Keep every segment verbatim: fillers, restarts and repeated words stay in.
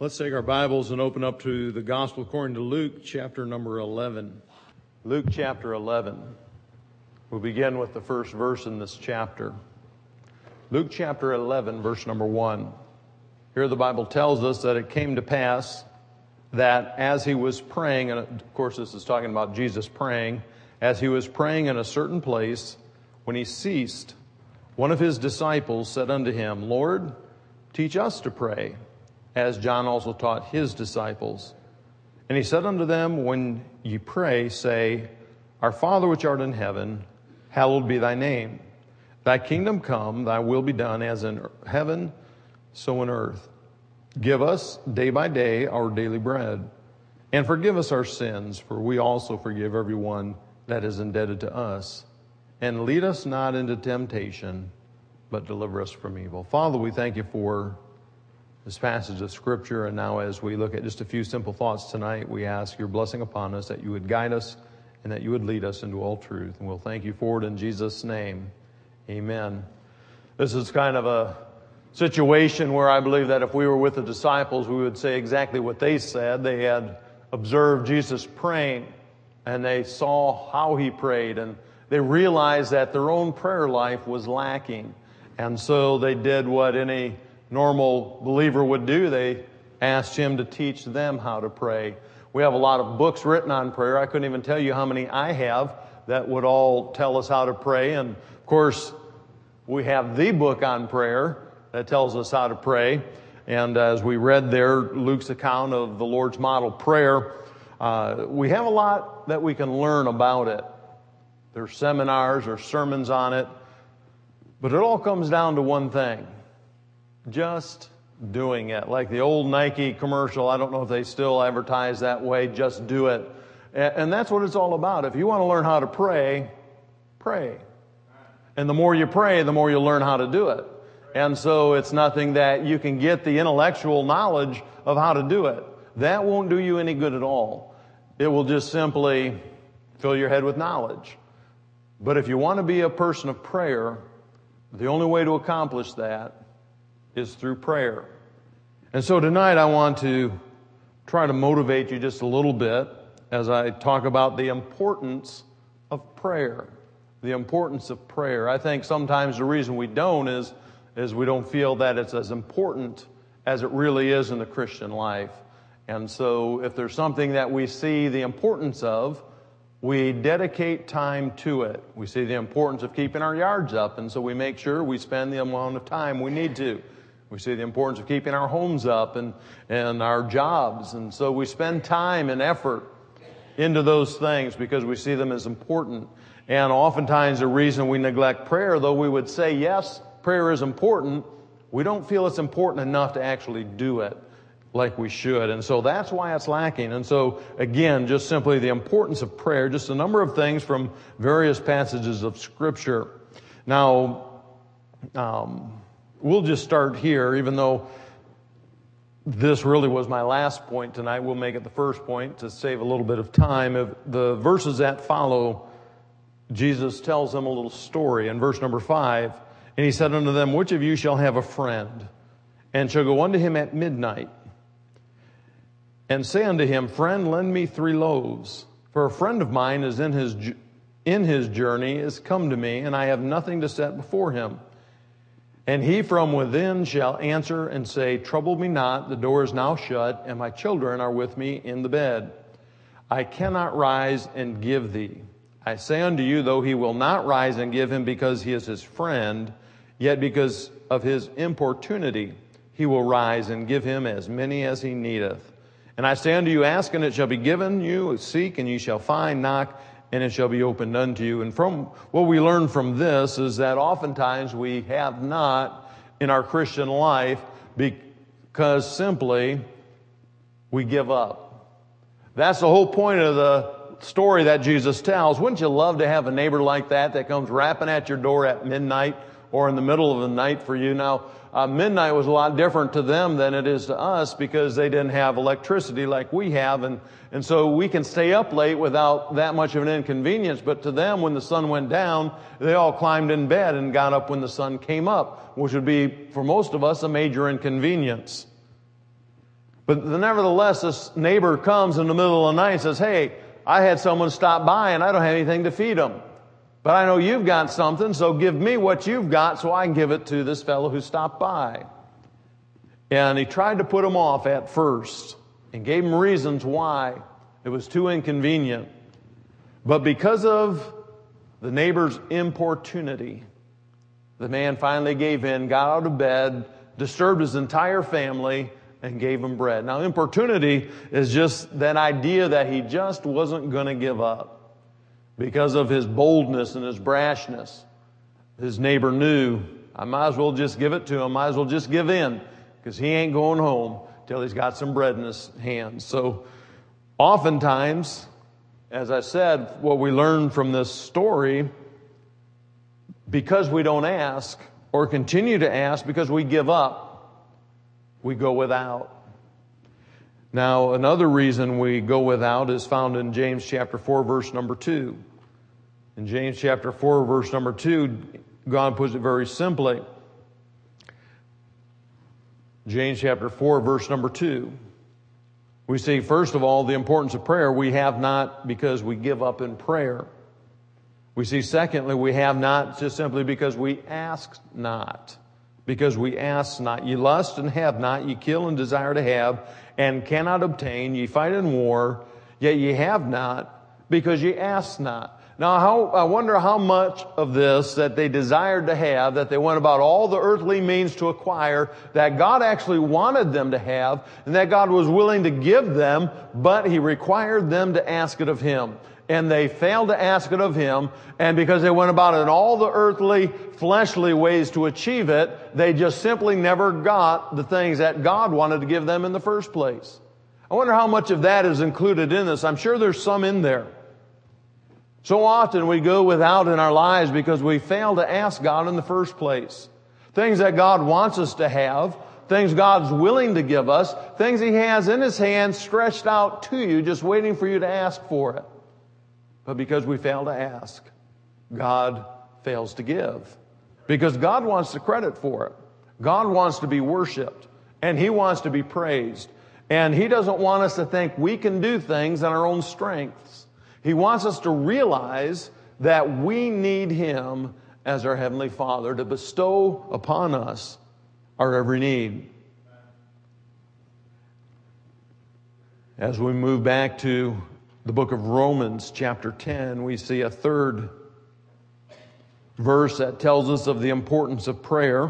Let's take our Bibles and open up to the Gospel according to Luke, chapter number eleven. Luke chapter eleven. We'll begin with the first verse in this chapter. Luke chapter eleven, verse number one. Here the Bible tells us that it came to pass that as he was praying, and of course this is talking about Jesus praying, as he was praying in a certain place, when he ceased, one of his disciples said unto him, Lord, teach us to pray, as John also taught his disciples. And he said unto them, when ye pray, say, Our Father which art in heaven, hallowed be thy name. Thy kingdom come, thy will be done, as in heaven, so in earth. Give us day by day our daily bread. And forgive us our sins, for we also forgive everyone that is indebted to us. And lead us not into temptation, but deliver us from evil. Father, we thank you for this passage of Scripture. And now as we look at just a few simple thoughts tonight, we ask your blessing upon us, that you would guide us and that you would lead us into all truth. And we'll thank you for it in Jesus' name. Amen. This is kind of a situation where I believe that if we were with the disciples, we would say exactly what they said. They had observed Jesus praying, and they saw how he prayed, and they realized that their own prayer life was lacking. And so they did what any normal believer would do. They asked him to teach them how to pray. We have a lot of books written on prayer. I couldn't even tell you how many I have that would all tell us how to pray. And of course, we have the book on prayer that tells us how to pray. And as we read there, Luke's account of the Lord's model prayer, uh, we have a lot that we can learn about it. There's seminars or sermons on it. But it all comes down to one thing. Just doing it. Like the old Nike commercial, I don't know if they still advertise that way, just do it. And that's what it's all about. If you want to learn how to pray, pray. And the more you pray, the more you'll learn how to do it. And so it's nothing that you can get the intellectual knowledge of how to do it. That won't do you any good at all. It will just simply fill your head with knowledge. But if you want to be a person of prayer, the only way to accomplish that is through prayer. And so tonight I want to try to motivate you just a little bit as I talk about the importance of prayer. The importance of prayer. I think sometimes the reason we don't is, is we don't feel that it's as important as it really is in the Christian life. And so if there's something that we see the importance of, we dedicate time to it. We see the importance of keeping our yards up, and so we make sure we spend the amount of time we need to. We see the importance of keeping our homes up and, and our jobs, and so we spend time and effort into those things because we see them as important. And oftentimes the reason we neglect prayer, though we would say, yes, prayer is important, we don't feel it's important enough to actually do it like we should. And so that's why it's lacking. And so, again, just simply the importance of prayer, just a number of things from various passages of Scripture. Now, um, we'll just start here, even though this really was my last point tonight. We'll make it the first point to save a little bit of time. If the verses that follow, Jesus tells them a little story in verse number five. And he said unto them, Which of you shall have a friend, and shall go unto him at midnight, and say unto him, Friend, lend me three loaves, for a friend of mine is in his in his journey, is come to me, and I have nothing to set before him. And he from within shall answer and say, Trouble me not, the door is now shut, and my children are with me in the bed. I cannot rise and give thee. I say unto you, though he will not rise and give him because he is his friend, yet because of his importunity he will rise and give him as many as he needeth. And I say unto you, Ask, and it shall be given you. Seek, and you shall find. Knock, and it shall be opened unto you. And from what we learn from this is that oftentimes we have not in our Christian life because simply we give up. That's the whole point of the story that Jesus tells. Wouldn't you love to have a neighbor like that that comes rapping at your door at midnight or in the middle of the night for you? Now, Uh, midnight was a lot different to them than it is to us because they didn't have electricity like we have. And, and so we can stay up late without that much of an inconvenience. But to them, when the sun went down, they all climbed in bed and got up when the sun came up, which would be, for most of us, a major inconvenience. But nevertheless, this neighbor comes in the middle of the night and says, hey, I had someone stop by and I don't have anything to feed them. But I know you've got something, so give me what you've got so I can give it to this fellow who stopped by. And he tried to put him off at first and gave him reasons why. It was too inconvenient. But because of the neighbor's importunity, the man finally gave in, got out of bed, disturbed his entire family, and gave him bread. Now, importunity is just that idea that he just wasn't going to give up. Because of his boldness and his brashness, his neighbor knew, I might as well just give it to him. Might as well just give in, because he ain't going home till he's got some bread in his hands. So oftentimes, as I said, what we learn from this story, because we don't ask or continue to ask because we give up, we go without. Now, another reason we go without is found in James chapter four, verse number two. In James chapter four, verse number two, God puts it very simply. James chapter four, verse number two. We see, first of all, the importance of prayer. We have not because we give up in prayer. We see, secondly, we have not just simply because we ask not. Because we ask not. Ye lust and have not, ye kill and desire to have, and cannot obtain. Ye fight in war, yet ye have not, because ye ask not. Now, how, I wonder how much of this that they desired to have, that they went about all the earthly means to acquire, that God actually wanted them to have, and that God was willing to give them, but He required them to ask it of Him. And they failed to ask it of Him, and because they went about it in all the earthly, fleshly ways to achieve it, they just simply never got the things that God wanted to give them in the first place. I wonder how much of that is included in this. I'm sure there's some in there. So often we go without in our lives because we fail to ask God in the first place. Things that God wants us to have, things God's willing to give us, things He has in His hand stretched out to you, just waiting for you to ask for it. But because we fail to ask, God fails to give. Because God wants the credit for it. God wants to be worshiped. And He wants to be praised. And He doesn't want us to think we can do things on our own strengths. He wants us to realize that we need Him as our Heavenly Father to bestow upon us our every need. As we move back to the book of Romans, chapter ten, we see a third verse that tells us of the importance of prayer.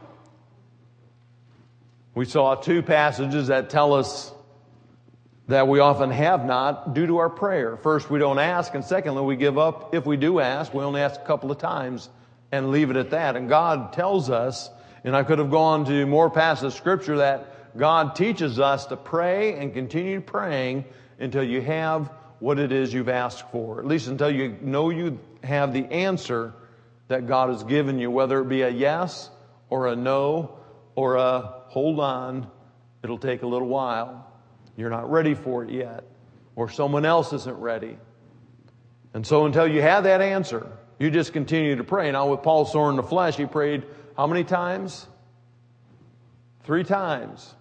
We saw two passages that tell us that we often have not due to our prayer. First, we don't ask, and secondly, we give up. If we do ask, we only ask a couple of times and leave it at that. And God tells us, and I could have gone to more passages of Scripture, that God teaches us to pray and continue praying until you have what it is you've asked for. At least until you know you have the answer that God has given you, whether it be a yes or a no or a hold on, it'll take a little while. You're not ready for it yet, or someone else isn't ready. And so until you have that answer, you just continue to pray. Now with Paul's sword in the flesh, he prayed how many times? Three times.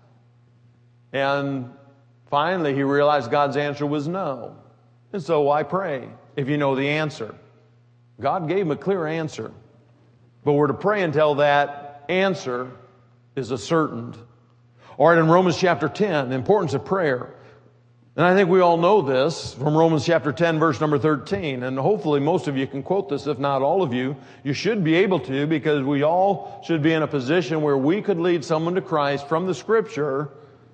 And finally he realized God's answer was no. And so why pray if you know the answer? God gave him a clear answer. But we're to pray until that answer is ascertained. All right, in Romans chapter ten, the importance of prayer. And I think we all know this from Romans chapter ten, verse number thirteen. And hopefully most of you can quote this, if not all of you. You should be able to, because we all should be in a position where we could lead someone to Christ from the Scripture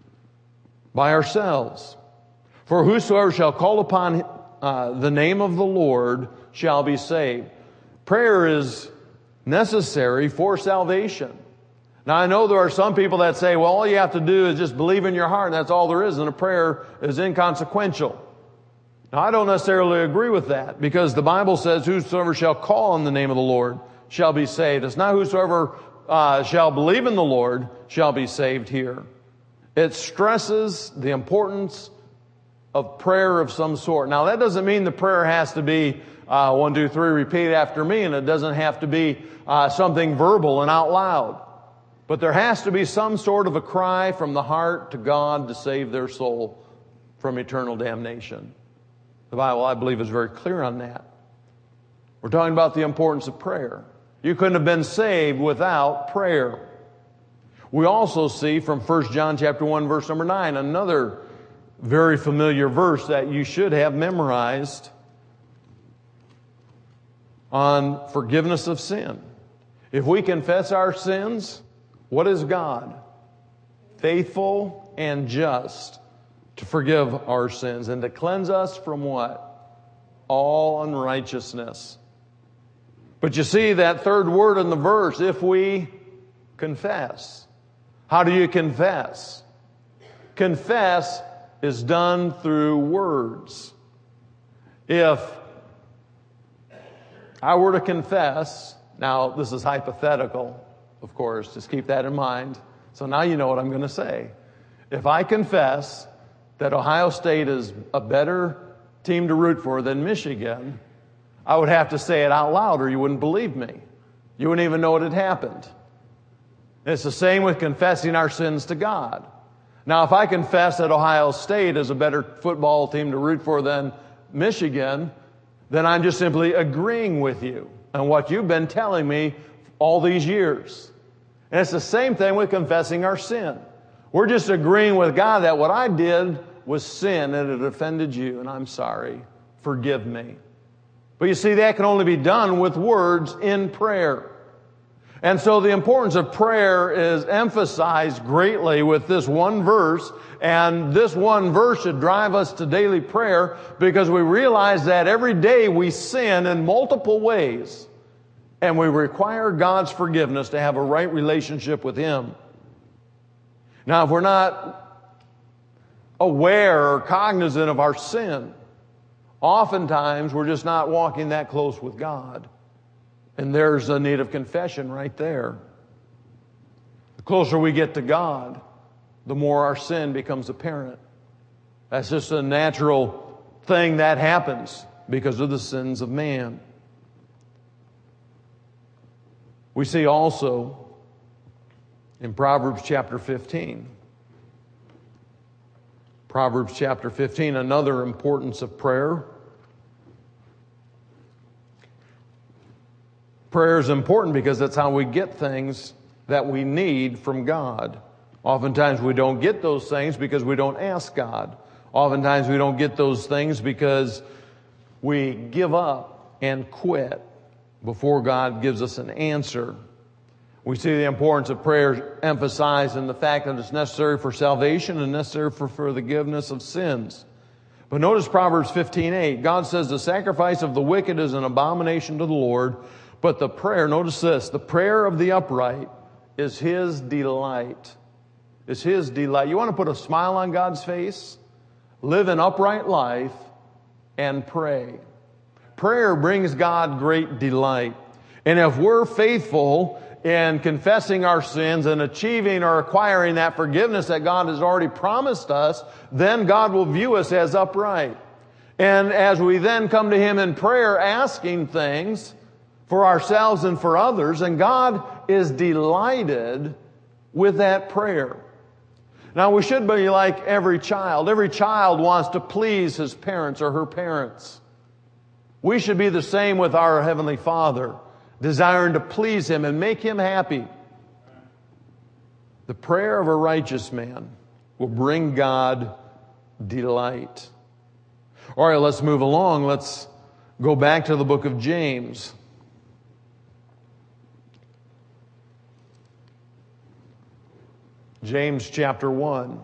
by ourselves. For whosoever shall call upon uh, the name of the Lord shall be saved. Prayer is necessary for salvation. Now, I know there are some people that say, well, all you have to do is just believe in your heart, and that's all there is, and a prayer is inconsequential. Now, I don't necessarily agree with that, because the Bible says, whosoever shall call on the name of the Lord shall be saved. It's not whosoever uh, shall believe in the Lord shall be saved here. It stresses the importance of prayer of some sort. Now, that doesn't mean the prayer has to be uh, one, two, three, repeat after me, and it doesn't have to be uh, something verbal and out loud. But there has to be some sort of a cry from the heart to God to save their soul from eternal damnation. The Bible, I believe, is very clear on that. We're talking about the importance of prayer. You couldn't have been saved without prayer. We also see from First John chapter one, verse number nine, another very familiar verse that you should have memorized on forgiveness of sin. If we confess our sins, what is God? Faithful and just to forgive our sins and to cleanse us from what? All unrighteousness. But you see that third word in the verse, if we confess. How do you confess? Confess is done through words. If I were to confess, now this is hypothetical, of course, just keep that in mind. So now you know what I'm going to say. If I confess that Ohio State is a better team to root for than Michigan, I would have to say it out loud or you wouldn't believe me. You wouldn't even know it had happened. And it's the same with confessing our sins to God. Now, if I confess that Ohio State is a better football team to root for than Michigan, then I'm just simply agreeing with you on what you've been telling me all these years. And it's the same thing with confessing our sin. We're just agreeing with God that what I did was sin and it offended you, and I'm sorry. Forgive me. But you see, that can only be done with words in prayer. And so the importance of prayer is emphasized greatly with this one verse, and this one verse should drive us to daily prayer because we realize that every day we sin in multiple ways, and we require God's forgiveness to have a right relationship with Him. Now, if we're not aware or cognizant of our sin, oftentimes we're just not walking that close with God. And there's a need of confession right there. The closer we get to God, the more our sin becomes apparent. That's just a natural thing that happens because of the sins of man. We see also in Proverbs chapter fifteen, Proverbs chapter fifteen, another importance of prayer. Prayer is important because that's how we get things that we need from God. Oftentimes we don't get those things because we don't ask God. Oftentimes we don't get those things because we give up and quit before God gives us an answer. We see the importance of prayer emphasized in the fact that it's necessary for salvation and necessary for forgiveness of sins. But notice Proverbs fifteen eight. God says the sacrifice of the wicked is an abomination to the Lord, but the prayer, notice this, the prayer of the upright is His delight. Is His delight. You want to put a smile on God's face? Live an upright life and pray. Prayer brings God great delight. And if we're faithful in confessing our sins and achieving or acquiring that forgiveness that God has already promised us, then God will view us as upright. And as we then come to Him in prayer asking things for ourselves and for others, and God is delighted with that prayer. Now, we should be like every child. Every child wants to please his parents or her parents. We should be the same with our Heavenly Father, desiring to please Him and make Him happy. The prayer of a righteous man will bring God delight. All right, let's move along. Let's go back to the book of James. James chapter one.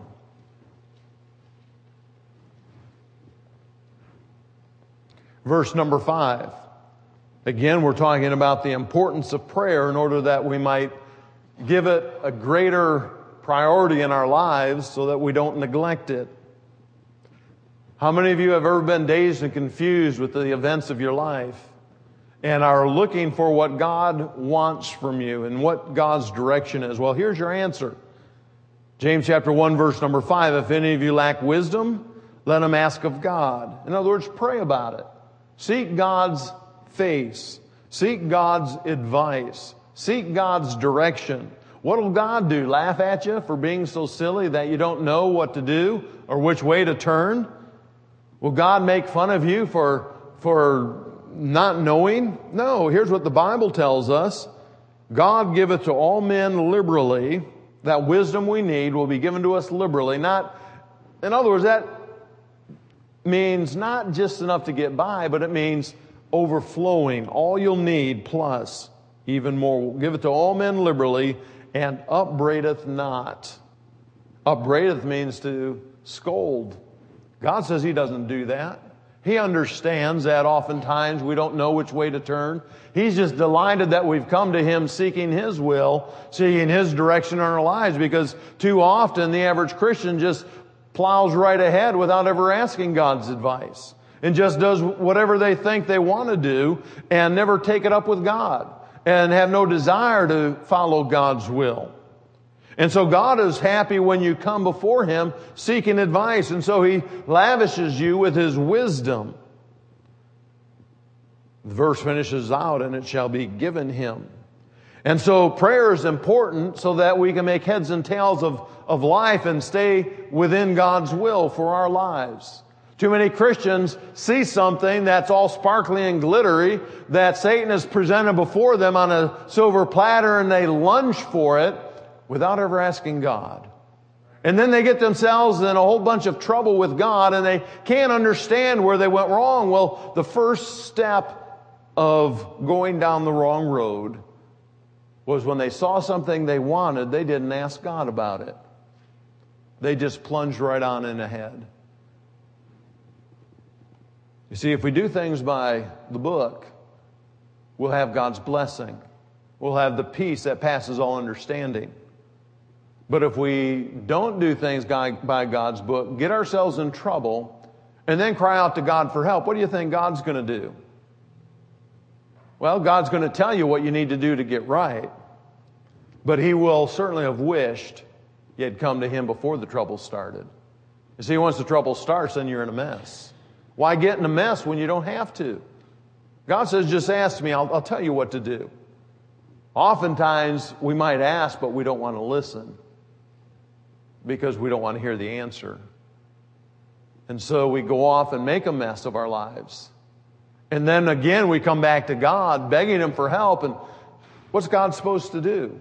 Verse number five. Again, we're talking about the importance of prayer in order that we might give it a greater priority in our lives so that we don't neglect it. How many of you have ever been dazed and confused with the events of your life and are looking for what God wants from you and what God's direction is? Well, here's your answer. James chapter one, verse number five, if any of you lack wisdom, let him ask of God. In other words, pray about it. Seek God's face. Seek God's advice. Seek God's direction. What will God do? Laugh at you for being so silly that you don't know what to do or which way to turn? Will God make fun of you for, for not knowing? No, here's what the Bible tells us. God giveth to all men liberally. That wisdom we need will be given to us liberally. Not, in other words, that means not just enough to get by, but it means overflowing. All you'll need plus even more. Give it to all men liberally, and upbraideth not. Upbraideth means to scold. God says He doesn't do that. He understands that oftentimes we don't know which way to turn. He's just delighted that we've come to Him seeking His will, seeking His direction in our lives, because too often the average Christian just plows right ahead without ever asking God's advice and just does whatever they think they want to do and never take it up with God and have no desire to follow God's will. And so God is happy when you come before Him seeking advice, and so He lavishes you with His wisdom. The verse finishes out, and it shall be given him. And so prayer is important so that we can make heads and tails of, of life and stay within God's will for our lives. Too many Christians see something that's all sparkly and glittery that Satan has presented before them on a silver platter, and they lunge for it without ever asking God. And then they get themselves in a whole bunch of trouble with God, and they can't understand where they went wrong. Well, the first step of going down the wrong road was when they saw something they wanted, they didn't ask God about it. They just plunged right on in ahead. You see, if we do things by the book, we'll have God's blessing. We'll have the peace that passes all understanding. But if we don't do things by God's book, get ourselves in trouble, and then cry out to God for help, what do you think God's going to do? Well, God's going to tell you what you need to do to get right. But He will certainly have wished you had come to Him before the trouble started. You see, once the trouble starts, then you're in a mess. Why get in a mess when you don't have to? God says, just ask me, I'll, I'll tell you what to do. Oftentimes, we might ask, but we don't want to listen because we don't want to hear the answer. And so we go off and make a mess of our lives. And then again, we come back to God, begging Him for help. And what's God supposed to do?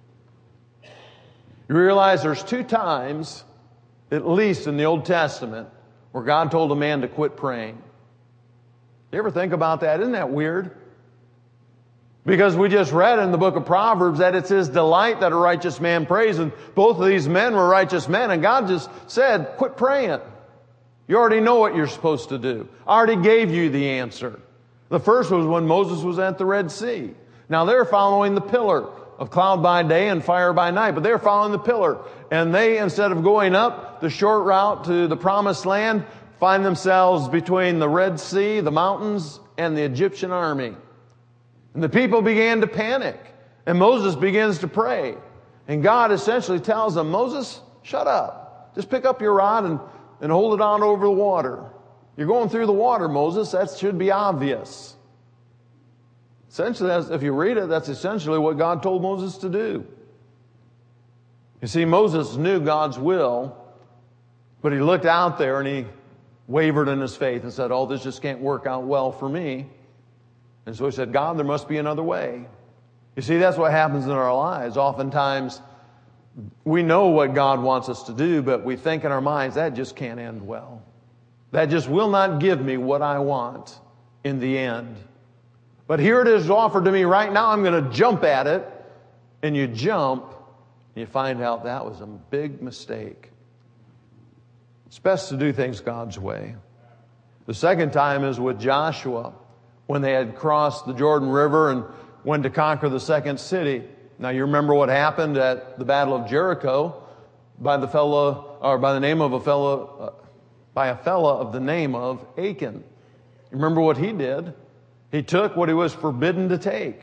You realize there's two times, at least in the Old Testament, where God told a man to quit praying. You ever think about that? Isn't that weird? Because we just read in the book of Proverbs that it's His delight that a righteous man prays. And both of these men were righteous men. And God just said, quit praying. You already know what you're supposed to do. I already gave you the answer. The first was when Moses was at the Red Sea. Now they're following the pillar of cloud by day and fire by night, but they're following the pillar. And they, instead of going up the short route to the promised land, find themselves between the Red Sea, the mountains, and the Egyptian army. And the people began to panic. And Moses begins to pray. And God essentially tells them, Moses, shut up. Just pick up your rod and and hold it on over the water. You're going through the water, Moses. That should be obvious. Essentially, if you read it, that's essentially what God told Moses to do. You see, Moses knew God's will, but he looked out there and he wavered in his faith and said, oh, this just can't work out well for me. And so he said, God, there must be another way. You see, that's what happens in our lives. Oftentimes, we know what God wants us to do, but we think in our minds, that just can't end well. That just will not give me what I want in the end. But here it is offered to me right now. I'm going to jump at it. And you jump, and you find out that was a big mistake. It's best to do things God's way. The second time is with Joshua, when they had crossed the Jordan River and went to conquer the second city. Now you remember what happened at the Battle of Jericho by the fellow, or by the name of a fellow, uh, by a fellow of the name of Achan. You remember what he did? He took what he was forbidden to take.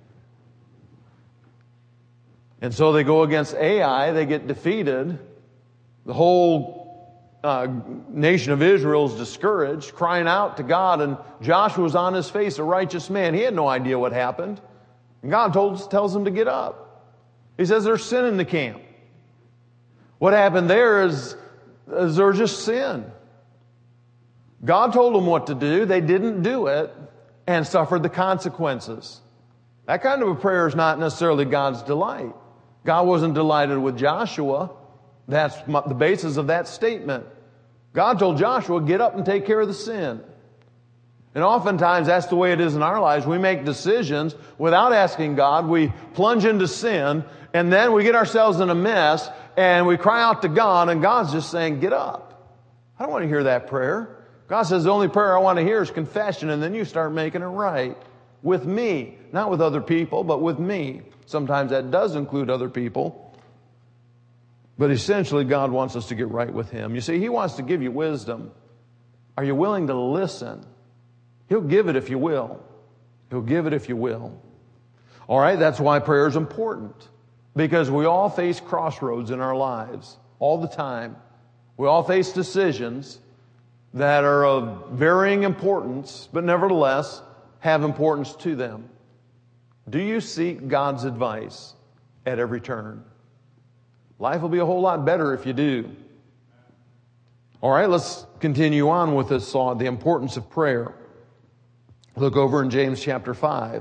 And so they go against Ai, they get defeated. The whole uh, nation of Israel is discouraged, crying out to God, and Joshua was on his face, a righteous man. He had no idea what happened. And God told, tells him to get up. He says there's sin in the camp. What happened there is, is there was just sin. God told them what to do. They didn't do it and suffered the consequences. That kind of a prayer is not necessarily God's delight. God wasn't delighted with Joshua. That's the basis of that statement. God told Joshua, get up and take care of the sin. And oftentimes that's the way it is in our lives. We make decisions without asking God. We plunge into sin and then we get ourselves in a mess and we cry out to God and God's just saying, get up. I don't want to hear that prayer. God says the only prayer I want to hear is confession, and then you start making it right with me. Not with other people, but with me. Sometimes that does include other people. But essentially, God wants us to get right with Him. You see, He wants to give you wisdom. Are you willing to listen? He'll give it if you will. He'll give it if you will. All right, that's why prayer is important. Because we all face crossroads in our lives all the time. We all face decisions that are of varying importance, but nevertheless have importance to them. Do you seek God's advice at every turn? Life will be a whole lot better if you do. All right, let's continue on with this thought, the importance of prayer. Look over in James chapter five.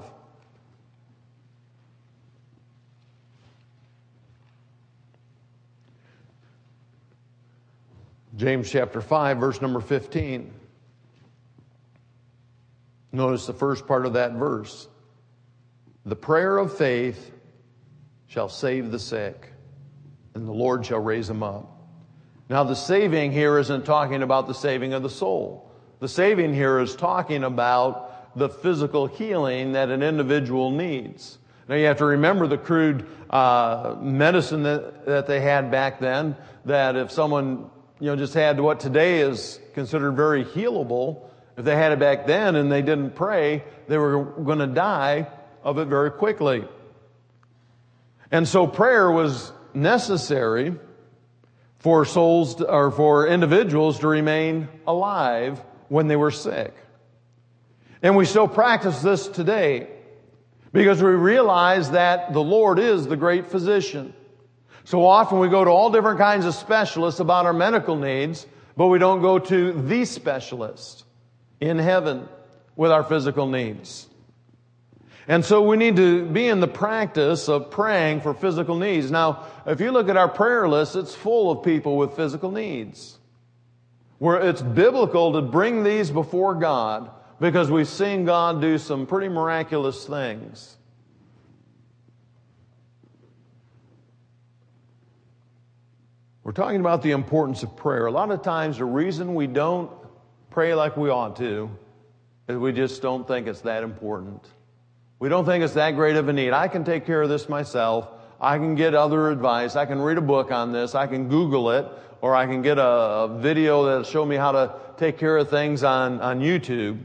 James chapter five, verse number fifteen. Notice the first part of that verse. The prayer of faith shall save the sick, and the Lord shall raise them up. Now the saving here isn't talking about the saving of the soul. The saving here is talking about the physical healing that an individual needs. Now you have to remember the crude uh, medicine that, that they had back then, that if someone you know, just had what today is considered very healable. If they had it back then and they didn't pray, they were going to die of it very quickly. And so prayer was necessary for souls to, or for individuals to remain alive when they were sick. And we still practice this today because we realize that the Lord is the great physician. So often we go to all different kinds of specialists about our medical needs, but we don't go to the specialist in heaven with our physical needs. And so we need to be in the practice of praying for physical needs. Now, if you look at our prayer list, it's full of people with physical needs. Where it's biblical to bring these before God because we've seen God do some pretty miraculous things. We're talking about the importance of prayer. A lot of times the reason we don't pray like we ought to is we just don't think it's that important. We don't think it's that great of a need. I can take care of this myself. I can get other advice. I can read a book on this. I can Google it. Or I can get a, a video that'll show me how to take care of things on, on YouTube.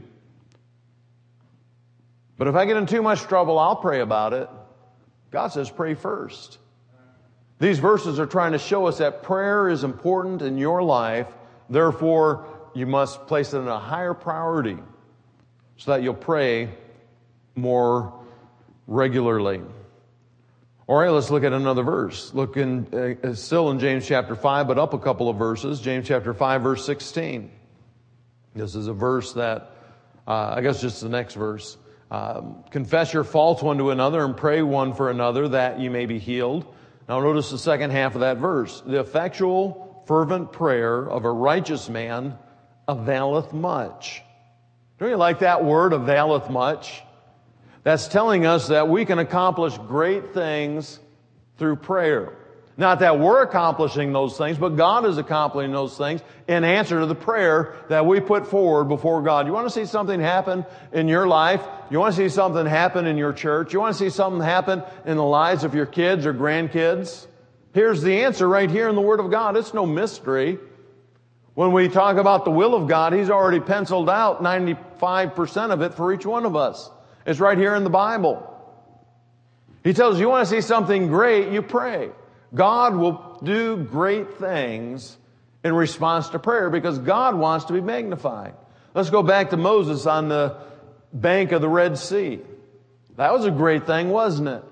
But if I get in too much trouble, I'll pray about it. God says pray first. These verses are trying to show us that prayer is important in your life. Therefore, you must place it in a higher priority so that you'll pray more regularly. All right, let's look at another verse. Look in, uh, still in James chapter five, but up a couple of verses. James chapter five, verse sixteen. This is a verse that, uh, I guess just the next verse. Um, Confess your faults one to another and pray one for another that you may be healed. Now notice the second half of that verse. The effectual, fervent prayer of a righteous man availeth much. Don't you like that word, availeth much? That's telling us that we can accomplish great things through prayer. Not that we're accomplishing those things, but God is accomplishing those things in answer to the prayer that we put forward before God. You want to see something happen in your life? You want to see something happen in your church? You want to see something happen in the lives of your kids or grandkids? Here's the answer right here in the Word of God. It's no mystery. When we talk about the will of God, He's already penciled out ninety-five percent of it for each one of us. It's right here in the Bible. He tells you, you want to see something great, you pray. God will do great things in response to prayer because God wants to be magnified. Let's go back to Moses on the bank of the Red Sea. That was a great thing, wasn't it?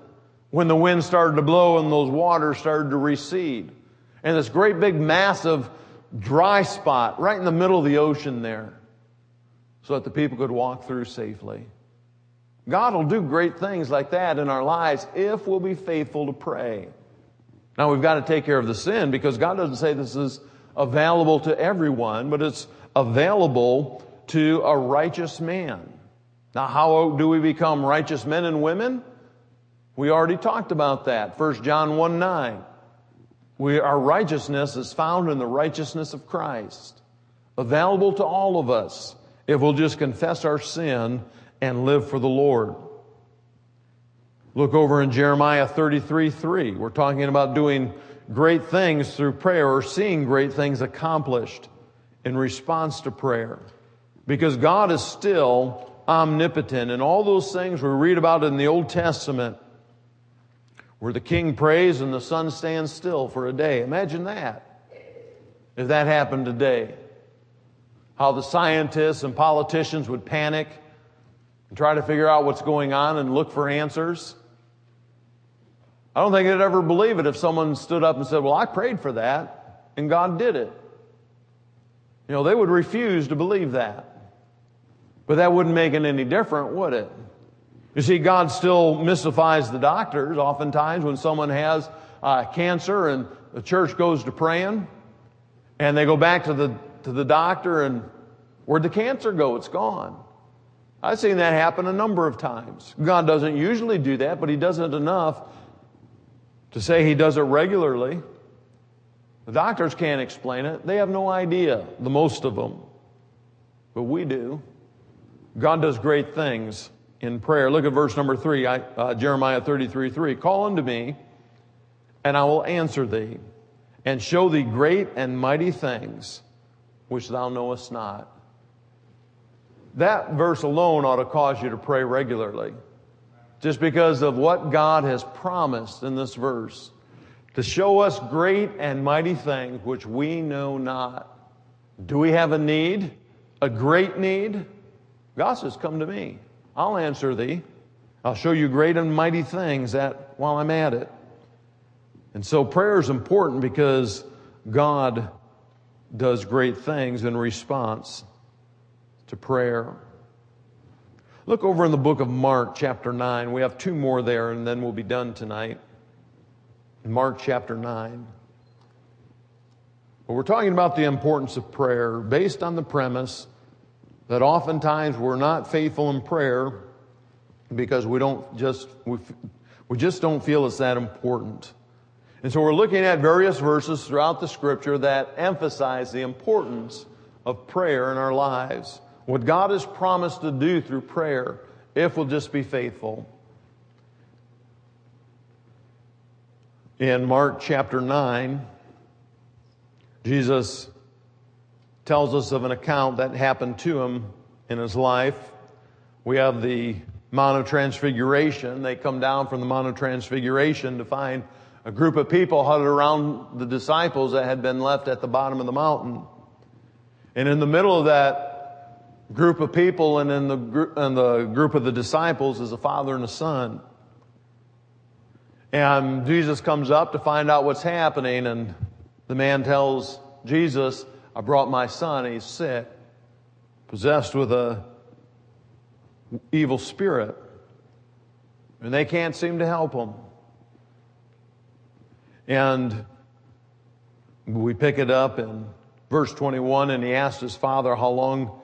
when the wind started to blow and those waters started to recede. And this great big massive dry spot right in the middle of the ocean there, so that the people could walk through safely. God will do great things like that in our lives if we'll be faithful to pray. Now we've got to take care of the sin, because God doesn't say this is available to everyone, but it's available to a righteous man. Now how do we become righteous men and women? We already talked about that. First John one nine. We, our righteousness is found in the righteousness of Christ. Available to all of us if we'll just confess our sin and live for the Lord. Look over in Jeremiah thirty-three three. We're talking about doing great things through prayer, or seeing great things accomplished in response to prayer. Because God is still omnipotent, and all those things we read about in the Old Testament, where the king prays and the sun stands still for a day. Imagine that, if that happened today. How the scientists and politicians would panic and try to figure out what's going on and look for answers. I don't think they'd ever believe it if someone stood up and said, well, I prayed for that and God did it. You know, they would refuse to believe that. But that wouldn't make it any different, would it? You see, God still mystifies the doctors. Oftentimes when someone has uh, cancer and the church goes to praying, and they go back to the to the doctor, and where'd the cancer go? It's gone. I've seen that happen a number of times. God doesn't usually do that, but He does it enough to say He does it regularly. The doctors can't explain it. They have no idea, the most of them. But we do. God does great things in prayer. Look at verse number three, I, uh, Jeremiah thirty-three three. Call unto me, and I will answer thee, and show thee great and mighty things which thou knowest not. That verse alone ought to cause you to pray regularly, just because of what God has promised in this verse, to show us great and mighty things which we know not. Do we have a need? A great need? God says, come to me. I'll answer thee. I'll show you great and mighty things that while I'm at it. And so prayer is important, because God does great things in response to prayer. Look over in the book of Mark chapter nine. We have two more there, and then we'll be done tonight. Mark chapter nine. But we're talking about the importance of prayer based on the premise that oftentimes we're not faithful in prayer because we don't just, we, we just don't feel it's that important. And so we're looking at various verses throughout the Scripture that emphasize the importance of prayer in our lives. What God has promised to do through prayer, if we'll just be faithful. In Mark chapter nine, Jesus tells us of an account that happened to him in his life. We have the Mount of Transfiguration. They come down from the Mount of Transfiguration to find a group of people huddled around the disciples that had been left at the bottom of the mountain. And in the middle of that group of people, and in the, gr- in the group of the disciples, is a father and a son. And Jesus comes up to find out what's happening, and the man tells Jesus, I brought my son, he's sick, possessed with a evil spirit, and they can't seem to help him. And we pick it up in verse twenty-one, and he asked his father, how long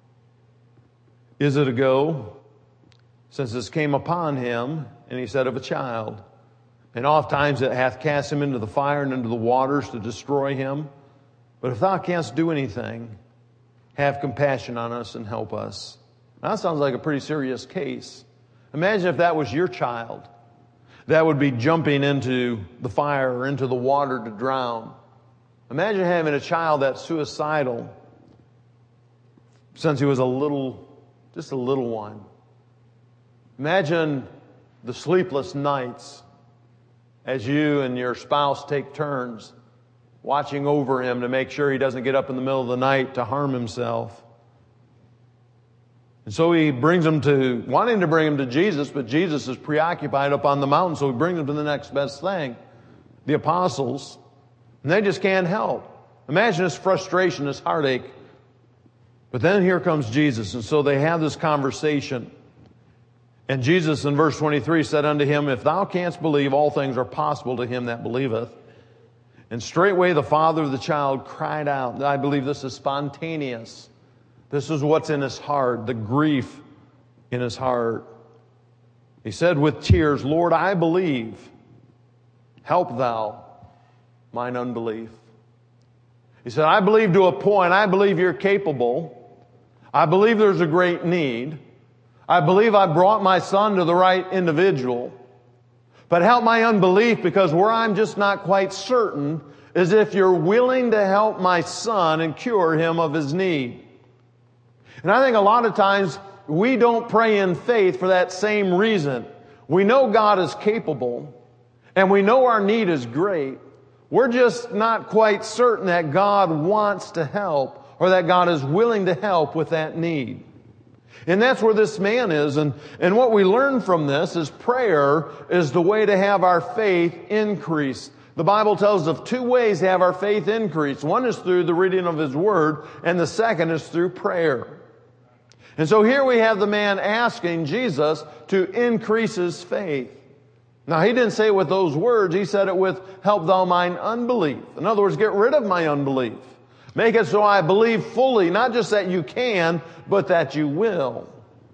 is it ago since this came upon him? And he said, of a child. And oft times it hath cast him into the fire and into the waters to destroy him. But if thou canst do anything, have compassion on us and help us. Now, that sounds like a pretty serious case. Imagine if that was your child. That would be jumping into the fire or into the water to drown. Imagine having a child that's suicidal since he was a little, just a little one. Imagine the sleepless nights as you and your spouse take turns watching over him to make sure he doesn't get up in the middle of the night to harm himself. And so he brings them to, wanting to bring them to Jesus, but Jesus is preoccupied up on the mountain, so he brings them to the next best thing, the apostles. And they just can't help. Imagine this frustration, this heartache. But then here comes Jesus, and so they have this conversation. And Jesus in verse twenty-three said unto him, If thou canst believe, all things are possible to him that believeth. And straightway the father of the child cried out. I believe this is spontaneous. This is what's in his heart, the grief in his heart. He said with tears, Lord, I believe. Help thou mine unbelief. He said, I believe to a point. I believe you're capable. I believe there's a great need. I believe I brought my son to the right individual. But help my unbelief, because where I'm just not quite certain is if you're willing to help my son and cure him of his need. And I think a lot of times we don't pray in faith for that same reason. We know God is capable and we know our need is great. We're just not quite certain that God wants to help or that God is willing to help with that need. And that's where this man is. And, and what we learn from this is prayer is the way to have our faith increased. The Bible tells us of two ways to have our faith increased. One is through the reading of His Word, and the second is through prayer. And so here we have the man asking Jesus to increase his faith. Now, he didn't say it with those words. He said it with, help thou mine unbelief. In other words, get rid of my unbelief. Make it so I believe fully, not just that you can, but that you will.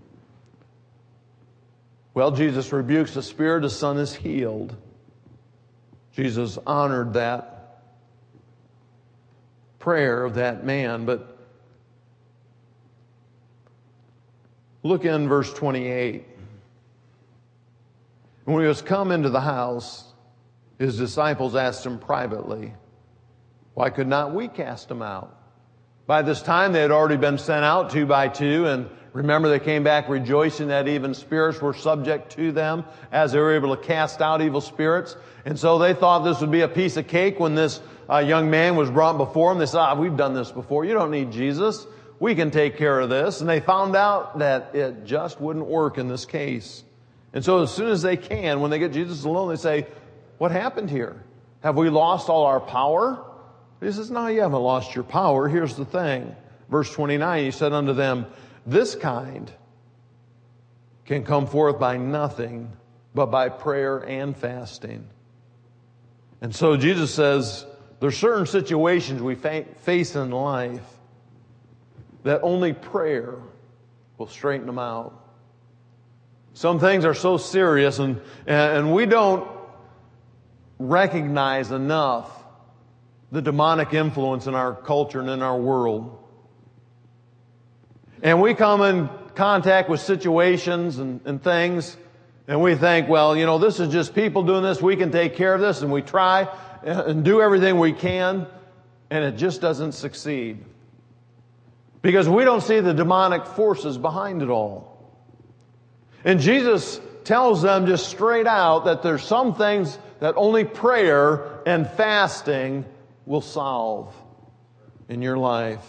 Well, Jesus rebukes the spirit. His son is healed. Jesus honored that prayer of that man. But look in verse twenty-eight. When he was come into the house, his disciples asked him privately, why could not we cast him out? By this time they had already been sent out two by two, and remember they came back rejoicing that even spirits were subject to them as they were able to cast out evil spirits. And so they thought this would be a piece of cake when this uh, young man was brought before them. They said, ah, we've done this before. You don't need Jesus. We can take care of this. And they found out that it just wouldn't work in this case. And so as soon as they can, when they get Jesus alone, they say, what happened here? Have we lost all our power? He says, no, you haven't lost your power. Here's the thing. Verse twenty-nine, he said unto them, this kind can come forth by nothing but by prayer and fasting. And so Jesus says, there's certain situations we fa- face in life that only prayer will straighten them out. Some things are so serious, and, and we don't recognize enough the demonic influence in our culture and in our world. And we come in contact with situations and, and things, and we think, well, you know, this is just people doing this. We can take care of this, and we try and do everything we can, and it just doesn't succeed. Because we don't see the demonic forces behind it all. And Jesus tells them just straight out that there's some things that only prayer and fasting will solve in your life.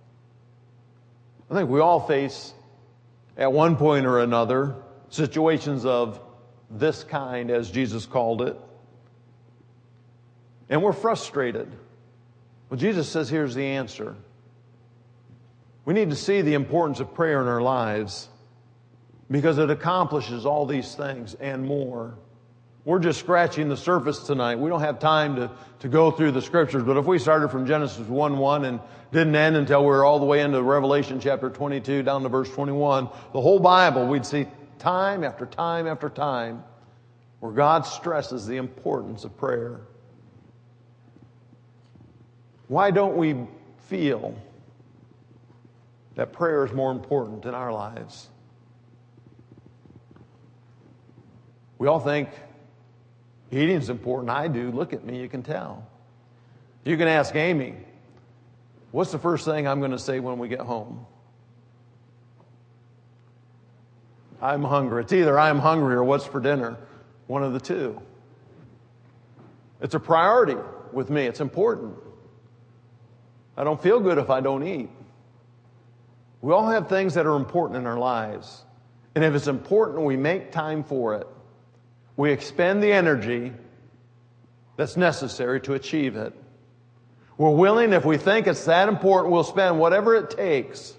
I think we all face, at one point or another, situations of this kind, as Jesus called it. And we're frustrated. Well, Jesus says here's the answer. We need to see the importance of prayer in our lives, because it accomplishes all these things and more. We're just scratching the surface tonight. We don't have time to, to go through the scriptures, but if we started from Genesis one one and didn't end until we were all the way into Revelation chapter twenty-two down to verse twenty-one, the whole Bible, we'd see time after time after time where God stresses the importance of prayer. Why don't we feel that prayer is more important in our lives? We all think eating's important. I do. Look at me. You can tell. You can ask Amy, what's the first thing I'm going to say when we get home? I'm hungry. It's either I'm hungry or what's for dinner. One of the two. It's a priority with me. It's important. I don't feel good if I don't eat. We all have things that are important in our lives. And if it's important, we make time for it. We expend the energy that's necessary to achieve it. We're willing, if we think it's that important, we'll spend whatever it takes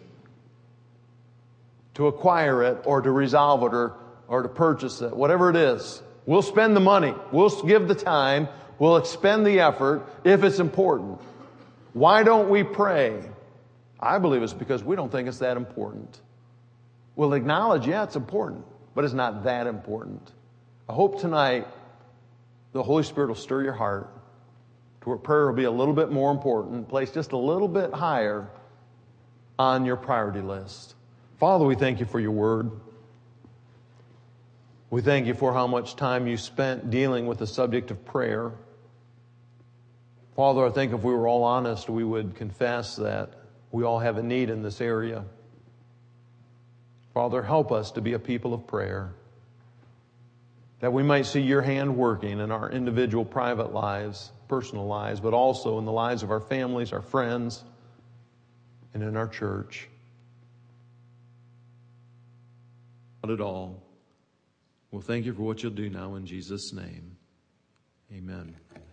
to acquire it or to resolve it or, or to purchase it, whatever it is. We'll spend the money. We'll give the time. We'll expend the effort if it's important. Why don't we pray? I believe it's because we don't think it's that important. We'll acknowledge, yeah, it's important, but it's not that important. I hope tonight the Holy Spirit will stir your heart to where prayer will be a little bit more important, placed just a little bit higher on your priority list. Father, we thank you for your word. We thank you for how much time you spent dealing with the subject of prayer. Father, I think if we were all honest, we would confess that we all have a need in this area. Father, help us to be a people of prayer, that we might see your hand working in our individual private lives, personal lives, but also in the lives of our families, our friends, and in our church. Not at all. Well, thank you for what you'll do now in Jesus' name. Amen.